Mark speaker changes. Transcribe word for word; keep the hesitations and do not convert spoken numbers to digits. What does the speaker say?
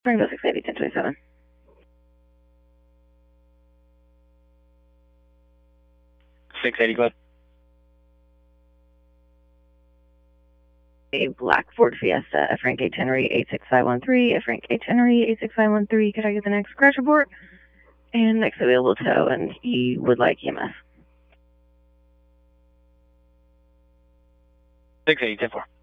Speaker 1: Springville six eighty, ten twenty-seven.
Speaker 2: six eighty, go ahead.
Speaker 1: A black Ford Fiesta, F rank H Henry eight six five one three, F rank H Henry eight six five one three. Could I get the next crash report? And next available tow, and he would like E M S.
Speaker 2: six eighty, ten four.